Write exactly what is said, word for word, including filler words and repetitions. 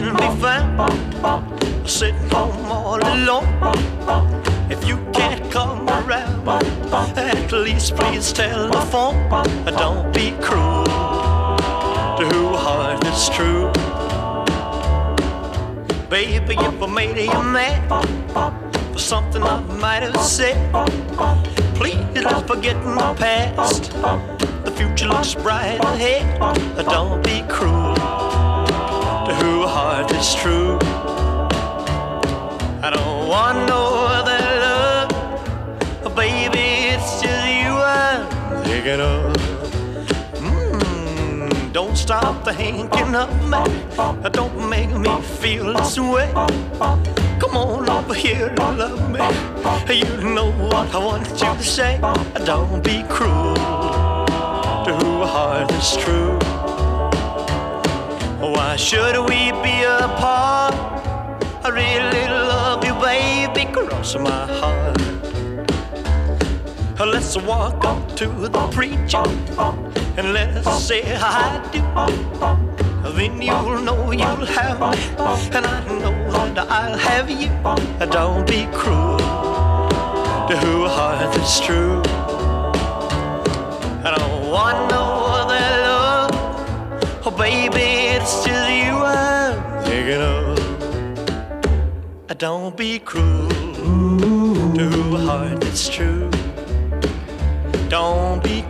can be found sitting home all alone. If you can't come around, at least please telephone. Don't be cruel to who heart is true. Baby, if I made you mad for something I might have said, please let's forget the past. The future looks bright ahead. Don't be cruel to who heart is true. I don't want no other love, baby, it's just you I'm thinking of. Mm, don't stop thinking of me. Don't make me feel this way. Come on over here and love me. You know what I want you to say. Don't be cruel to who heart is true. Why should we be apart? I really love you, baby, cross my heart. Let's walk up to the preacher and let's say I do. Then you'll know you'll have me, and I know that I'll have you. Don't be cruel to who heart is true. I don't want no other love, oh baby, it's just you I'm thinking of. Don't be cruel to who heart is true. Don't be